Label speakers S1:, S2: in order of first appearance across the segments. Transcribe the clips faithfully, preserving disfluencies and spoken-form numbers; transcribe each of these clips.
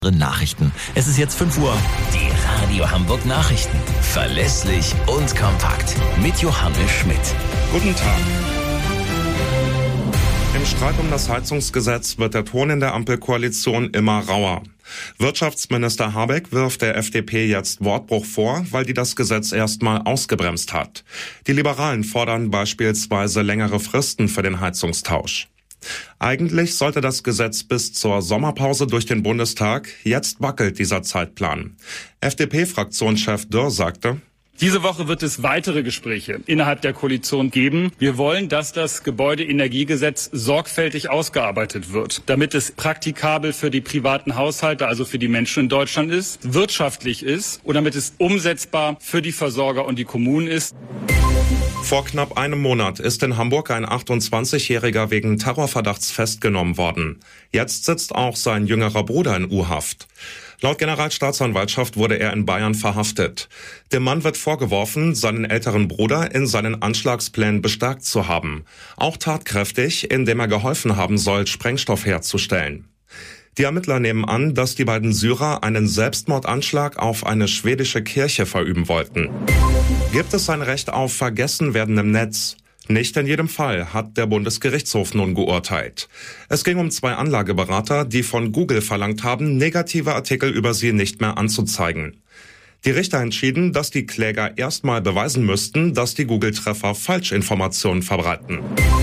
S1: Nachrichten. Es ist jetzt fünf Uhr. Die Radio Hamburg Nachrichten. Verlässlich und kompakt. Mit Johannes Schmidt.
S2: Guten Tag. Im Streit um das Heizungsgesetz wird der Ton in der Ampelkoalition immer rauer. Wirtschaftsminister Habeck wirft der F D P jetzt Wortbruch vor, weil die das Gesetz erstmal ausgebremst hat. Die Liberalen fordern beispielsweise längere Fristen für den Heizungstausch. Eigentlich sollte das Gesetz bis zur Sommerpause durch den Bundestag. Jetzt wackelt dieser Zeitplan. F D P-Fraktionschef Dürr sagte:
S3: Diese Woche wird es weitere Gespräche innerhalb der Koalition geben. Wir wollen, dass das Gebäudeenergiegesetz sorgfältig ausgearbeitet wird, damit es praktikabel für die privaten Haushalte, also für die Menschen in Deutschland ist, wirtschaftlich ist und damit es umsetzbar für die Versorger und die Kommunen ist.
S2: Vor knapp einem Monat ist in Hamburg ein achtundzwanzigjähriger wegen Terrorverdachts festgenommen worden. Jetzt sitzt auch sein jüngerer Bruder in U-Haft. Laut Generalstaatsanwaltschaft wurde er in Bayern verhaftet. Dem Mann wird vorgeworfen, seinen älteren Bruder in seinen Anschlagsplänen bestärkt zu haben. Auch tatkräftig, indem er geholfen haben soll, Sprengstoff herzustellen. Die Ermittler nehmen an, dass die beiden Syrer einen Selbstmordanschlag auf eine schwedische Kirche verüben wollten. Gibt es ein Recht auf Vergessenwerden im Netz? Nicht in jedem Fall, hat der Bundesgerichtshof nun geurteilt. Es ging um zwei Anlageberater, die von Google verlangt haben, negative Artikel über sie nicht mehr anzuzeigen. Die Richter entschieden, dass die Kläger erstmal beweisen müssten, dass die Google-Treffer Falschinformationen verbreiten.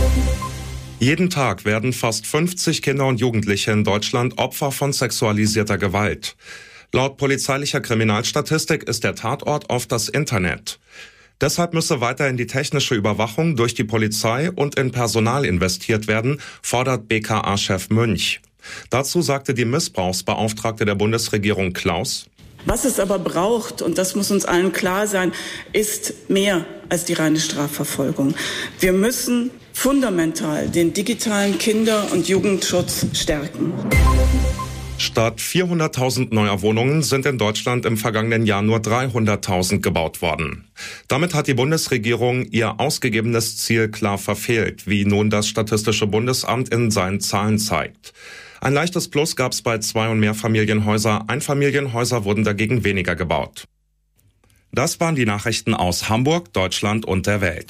S2: Jeden Tag werden fast fünfzig Kinder und Jugendliche in Deutschland Opfer von sexualisierter Gewalt. Laut polizeilicher Kriminalstatistik ist der Tatort oft das Internet. Deshalb müsse weiter in die technische Überwachung durch die Polizei und in Personal investiert werden, fordert B K A-Chef Münch. Dazu sagte die Missbrauchsbeauftragte der Bundesregierung Klaus:
S4: Was es aber braucht, und das muss uns allen klar sein, ist mehr als die reine Strafverfolgung. Wir müssen fundamental den digitalen Kinder- und Jugendschutz stärken.
S2: Statt vierhunderttausend neuer Wohnungen sind in Deutschland im vergangenen Jahr nur dreihunderttausend gebaut worden. Damit hat die Bundesregierung ihr ausgegebenes Ziel klar verfehlt, wie nun das Statistische Bundesamt in seinen Zahlen zeigt. Ein leichtes Plus gab es bei Zwei- und Mehrfamilienhäuser, Einfamilienhäuser wurden dagegen weniger gebaut. Das waren die Nachrichten aus Hamburg, Deutschland und der Welt.